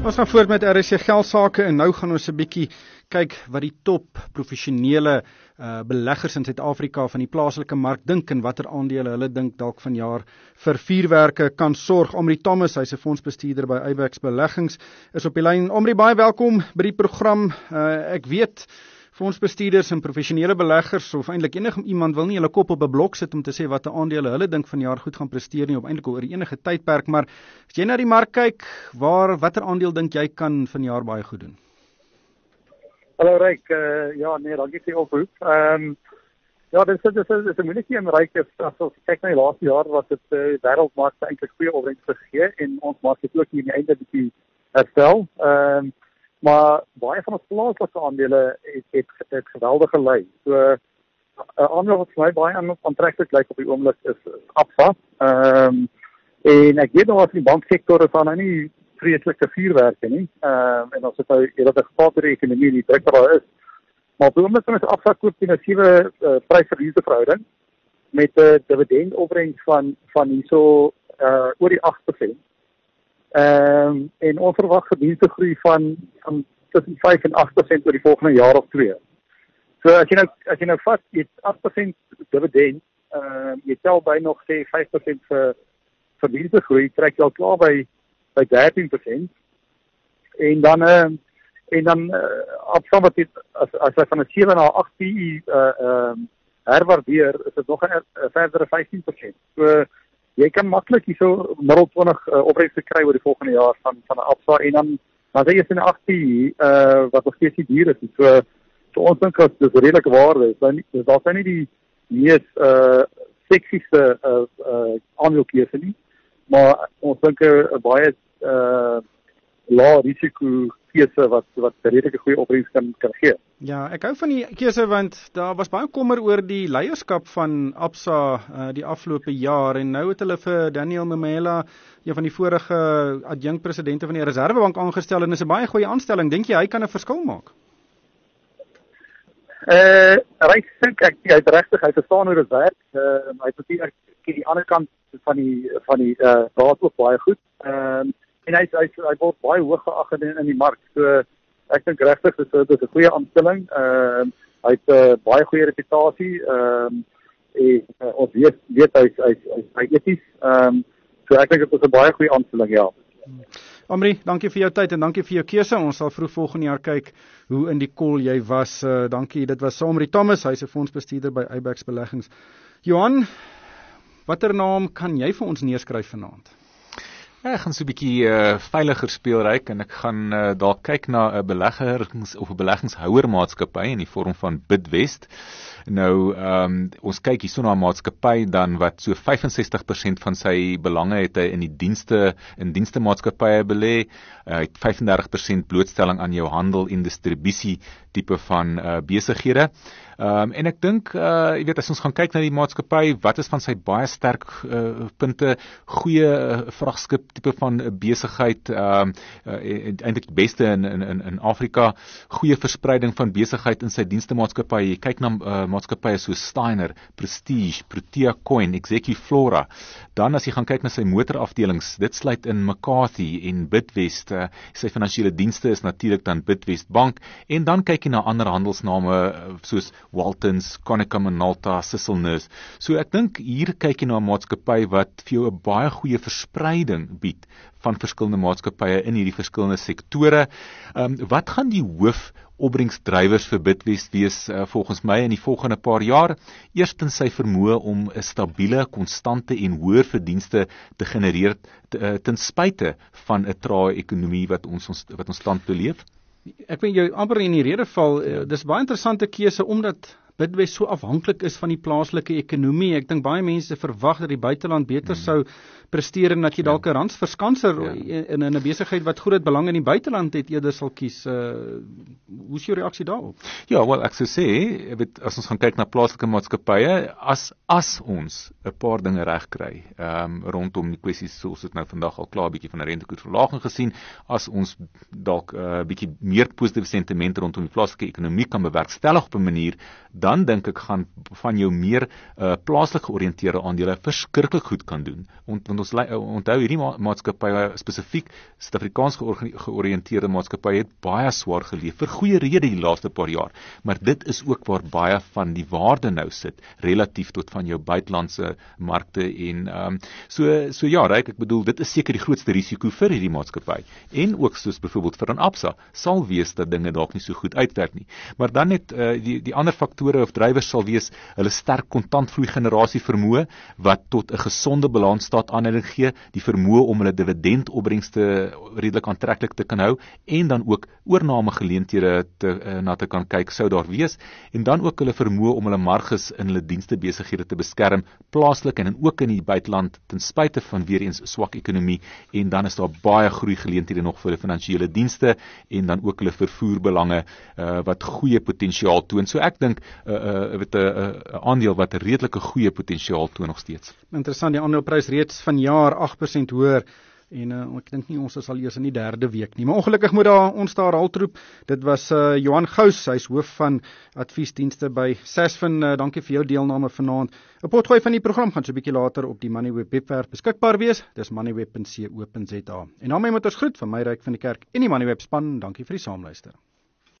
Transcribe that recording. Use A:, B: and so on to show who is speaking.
A: Ons gaan voort met RSC Geldsaake en nou gaan ons 'n bietjie kyk wat die top professionele beleggers in Suid-Afrika van die plaaslike mark dink en watter aandele hulle dink dalk vanjaar vir vuurwerke kan sorg. Omri Thomas, hy's 'n fondsbestuurder by Abax Beleggings, is op die lyn. Omri, baie welkom by die program. Ek weet fondsbestuurders en professionele beleggers of eintlik enige iemand wil nie hulle kop op 'n blok sit om te sê watter aandele hulle dink vanjaar goed gaan presteer nie, op eintlik oor enige tydperk, maar as jy na die mark kyk, watter aandeel dink jy kan vanjaar baie goed doen?
B: Hallo Ryk, dankie vir die oproep. Dit is 'n moeilikheid in Ryk, as ons kyk na die laaste jaar wat dit wêreldmarkte eintlik goeie opbrengs gegee en ons mark het ook hier in die einde bietjie herstel. Maar baie van ons plaaslike aandele het geweldig gelei. So 'n aandeel wat vir my baie aantreklik lyk op die oomblik is Absa. En ek weet nog as die banksektor is aan nie vreeslike vuurwerke nie. En ons het nou eerder gepraat oor die ekonomie en die druk wat daar is. Maar op die oomblik kan ons Absa koop teen 'n 7 prys-verlies verhouding met 'n dividendopbrengs van hierso oor die 8%. En ons verwag verdienste groei van tussen 5 en 8% oor die volgende jaar of 2. So as jy nou vat, jy het 8% dividend, jy tel by nog sê 5% vir verdienste groei, trek jy al klaar by 13%. En dan Absa wat dit as jy van 'n 7 na 8 PE herwaardeer, is dit nog 'n verdere 15%. So jy kan maklik hierso middel 20 opbrengs kry oor die volgende jaar van 'n Absa en dan sê jy in 'n 8 PE wat nog steeds nie duur is. So ons dink dat dit redelike waarde is. Daar zijn nie die mees seksieste aandeelkeuse nie, maar ons dink 'n baie lae risiko keuse wat redelike goeie opbrengs kan gee.
A: Ja, ek hou van die keuse want daar was baie kommer oor die leierskap van Absa die afgelope jaar en nou het hulle vir Daniel Mamela, een van die vorige adjunkpresidente van die Reservebank aangestel en is 'n baie goeie aanstelling. Dink jy hy kan 'n verskil maak?
B: Ryk dink hy het regtig, hy verstaan hoe dit werk. Hy het natuurlik die ander kant van die raad ook baie goed. En hy word baie hoog geag in die mark. So ek dink regtig dis 'n goeie aanstelling. Hy het baie goeie reputasie. En ons weet hy eties. So ek dink dit is 'n baie goeie aanstelling, ja.
A: Omri, dankie vir jou tyd en dankie vir jou keuse. Ons sal vroeg volgende jaar kyk hoe in die kol jy was. Dankie, dit was Omri Thomas, hy's 'n fondsbestuurder by Abax Beleggings. Johan, watter naam kan jy vir ons neerskryf vanaand?
C: Ek gaan so 'n bietjie veiliger speel Ryk en ek gaan dalk kyk na 'n beleggings of 'n beleggingshouermaatskappy in die vorm van Bidvest. Nou ons kyk hierso na 'n maatskappy dan wat so 65% van sy belange het hy in dienste maatskappye belê. Hy het 35% blootstelling aan jou handel en distribusie tipe van besighede. En ek dink, jy weet, as ons gaan kyk na die maatskappy, wat is van sy baie sterk punte, goeie vragskip tipe van besigheid, eintlik die beste in Afrika, goeie verspreiding van besigheid in sy dienstemaatskappy. Jy kyk na maatskappye soos Steiner, Prestige, Protea Coin, Executive Flora. Dan as jy gaan kyk na sy motorafdelings, dit sluit in McCarthy en Bidvest. Sy finansiële dienste is natuurlik dan Bidvest Bank. En dan kyk jy na ander handelsname soos Waltons, Konica Minolta, Sissel Nurse. So ek dink hier kyk jy na 'n maatskappy wat vir jou 'n baie goeie verspreiding bied van verskillende maatskappye in hierdie verskillende sektore. Wat gaan die hoofopbrengsdrywers vir Bidvest wees volgens my in die volgende paar jaar? Eerstens sy vermoë om 'n stabiele, konstante en hoër verdienste te genereer ten spyte van 'n trae ekonomie wat ons land beleef.
A: Ek weet jou amper in die rede val, dis baie interessante keuse omdat Bidvest so afhanklik is van die plaaslike ekonomie. Ek dink baie mense verwag dat die buiteland beter sou presteer en dat jy dalk 'n randsverskanser in 'n besigheid wat groot belang in die buiteland het eerder sal kies. Hoe is jou reaksie daarop?
C: Ja, wel ek sou sê, as ons gaan kyk na plaaslike maatskappye, as ons 'n paar dinge reg kry, rondom die kwessies soos dit nou vandag al klaar 'n bietjie van 'n rentekoersverlaging gesien, as ons dalk 'n bietjie meer positiewe sentiment rondom die plaaslike ekonomie kan bewerkstellig op 'n manier dan dink ek gaan van jou meer plaaslik georiënteerde aandele verskriklik goed kan doen. Want ons onthou hierdie maatskappye spesifiek Suid-Afrikaans georiënteerde maatskappye het baie swaar geleef vir goeie rede die laaste paar jaar, maar dit is ook waar baie van die waarde nou sit relatief tot van jou buitelandse markte en so ja, Ryk, ek bedoel dit is seker die grootste risiko vir hierdie maatskappy en ook soos byvoorbeeld vir 'n Absa sal wees dat dinge dalk nie so goed uitwerk nie. Maar dan net die ander faktore of drywers sal wees hulle sterk kontantvloei generasie vermoë wat tot 'n gesonde balansstaat aanleiding gee, die vermoë om hulle dividendopbrengste redelik aantreklik te kan hou en dan ook oorname geleenthede na te kan kyk sou daar wees en dan ook hulle vermoë om hulle marges in hulle dienstebesighede te beskerm plaaslik en ook in die buiteland ten spyte van weer eens swak ekonomie en dan is daar baie groei geleenthede nog vir hulle finansiële dienste en dan ook hulle vervoerbelange wat goeie potensiaal toon. So ek dink 'n aandeel wat 'n redelike goeie potensiaal toon nog steeds.
A: Interessant, die aandeleprys reeds vanjaar 8% hoër en ek dink nie ons is al eers in die 3de week nie. Maar ongelukkig moet ons daar haltroep. Dit was Johan Gous, hy's hoof van adviesdienste by Sasfin. Dankie vir jou deelname vanaand. 'n Potgooi van die program gaan so 'n bietjie later op die Moneyweb webwerf beskikbaar wees. Dis moneyweb.co.za. En daarmee moet ons groet van my Ryk van die Kerk en die Moneyweb span. Dankie vir die saamluister.